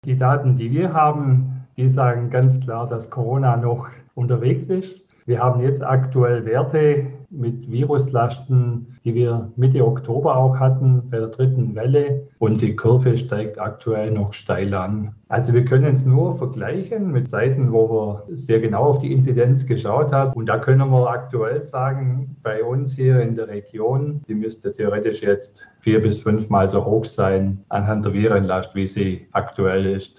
Die Daten, die wir haben, die sagen ganz klar, dass Corona noch unterwegs ist. Wir haben jetzt aktuell Werte mit Viruslasten, die wir Mitte Oktober auch hatten bei der dritten Welle. Und die Kurve steigt aktuell noch steil an. Also wir können es nur vergleichen mit Zeiten, wo wir sehr genau auf die Inzidenz geschaut haben. Und da können wir aktuell sagen, bei uns hier in der Region, die müsste theoretisch jetzt 4- bis 5-mal so hoch sein anhand der Virenlast, wie sie aktuell ist.